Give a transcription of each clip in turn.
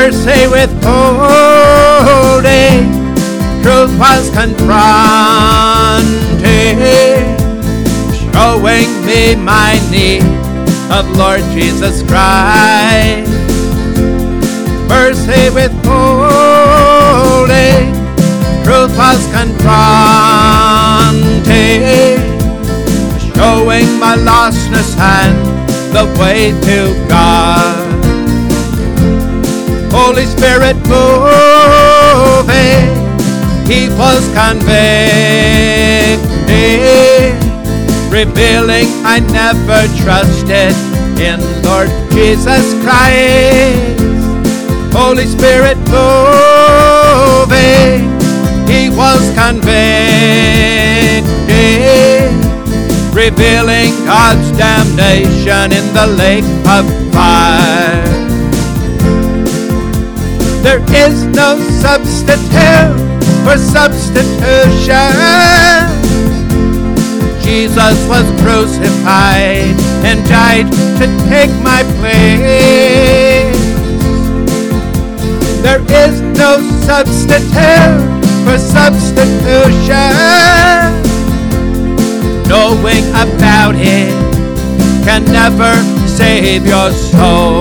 mercy withholding, truth was confronted, showing me my need of Lord Jesus Christ. Mercy withholding, truth was confronted, showing my lostness and the way to God. Holy Spirit moving, He was convicted, revealing I never trusted in Lord Jesus Christ. Holy Spirit moving, He was convicted, revealing God's damnation in the lake of fire. There is no substitute for substitution. Jesus was crucified and died to take my place. There is no substitute for substitution. Knowing about it can never save your soul.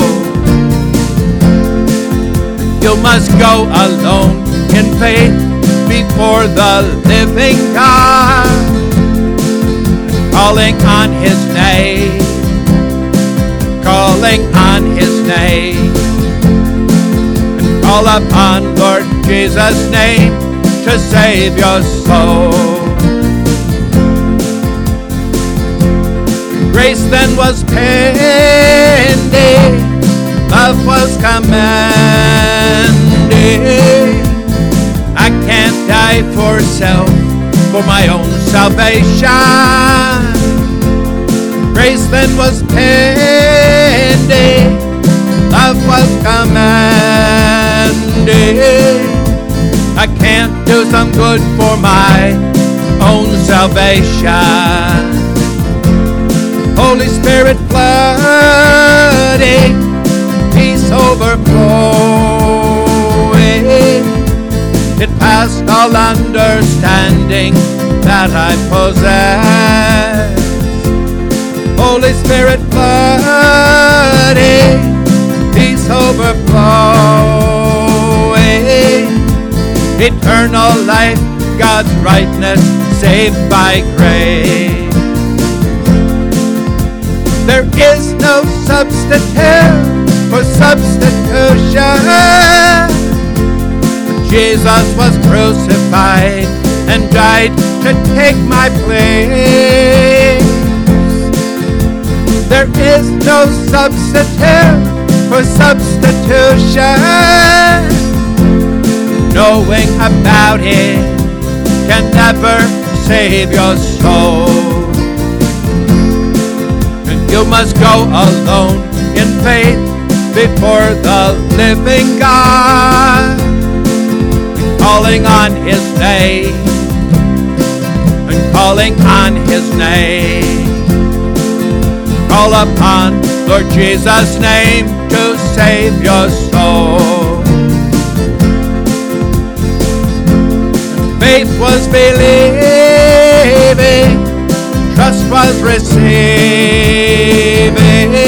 You must go alone in faith before the living God, calling on His name, calling on His name, and call upon Lord Jesus' name to save your soul. Grace then was pending, love was commanded. I can't die for self, for my own salvation. Grace then was pending, love was commanded. I can't do some good for my own salvation. Holy Spirit flooding, peace overflowing. It passed all understanding that I possess. Holy Spirit flooding, peace overflowing. Eternal life, God's rightness, saved by grace. There is no substitute for substitution. Jesus was crucified and died to take my place. There is no substitute for substitution. Knowing about it can never save your soul. You must go alone in faith before the living God, calling on His name, and calling on His name. Call upon Lord Jesus' name to save your soul. Faith was believing, trust was receiving.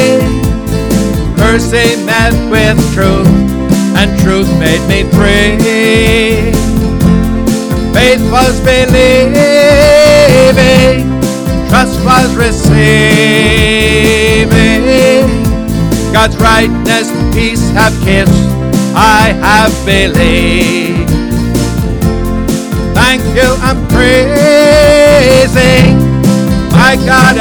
Mercy met with truth, and truth made me free. Faith was believing, trust was receiving. God's rightness, peace have kissed, I have believed. Thank you, I'm praising my God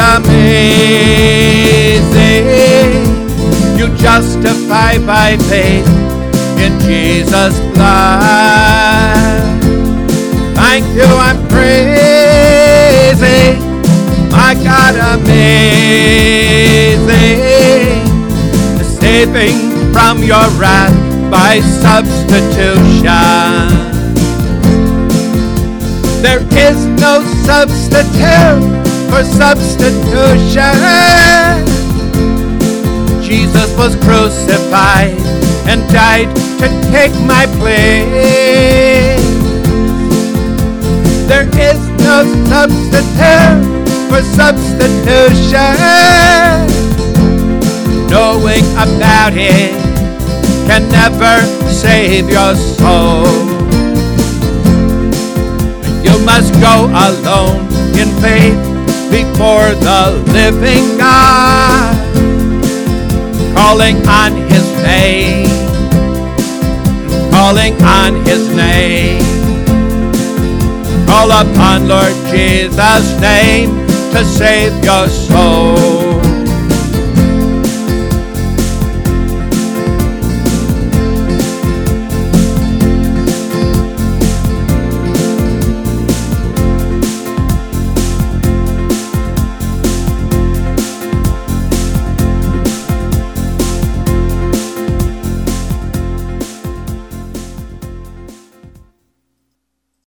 amazing. You justify by faith in Jesus' blood. Thank you, I'm praising my God amazing. Saving from your wrath by substitution. There is no substitute for substitution. Jesus was crucified and died to take my place. There is no substitute for substitution. Knowing about it can never save your soul. You must go alone in faith before the living God, calling on His name, calling on His name. Call upon Lord Jesus' name to save your soul.